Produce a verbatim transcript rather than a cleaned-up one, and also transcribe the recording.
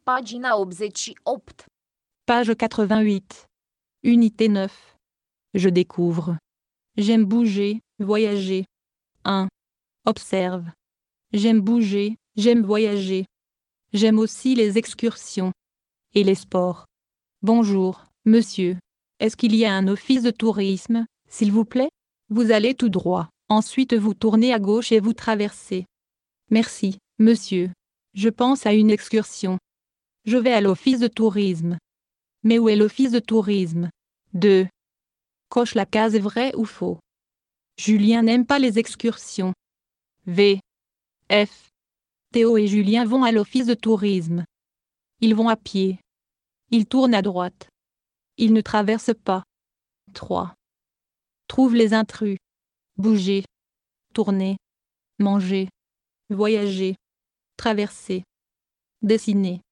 Pagina optzeci și opt. Page quatre-vingt-huit. Unité neuf. Je découvre. J'aime bouger, voyager. un. Observe. J'aime bouger, j'aime voyager. J'aime aussi les excursions. Et les sports. Bonjour, monsieur. Est-ce qu'il y a un office de tourisme, s'il vous plaît? Vous allez tout droit. Ensuite vous tournez à gauche et vous traversez. Merci, monsieur. Je pense à une excursion. Je vais à l'office de tourisme. Mais où est l'office de tourisme? deux. Coche la case vrai ou faux. Julien n'aime pas les excursions. V. F. Théo et Julien vont à l'office de tourisme. Ils vont à pied. Ils tournent à droite. Ils ne traversent pas. trois. Trouve les intrus. Bouger. Tourner. Manger. Voyager. Traverser. Dessiner.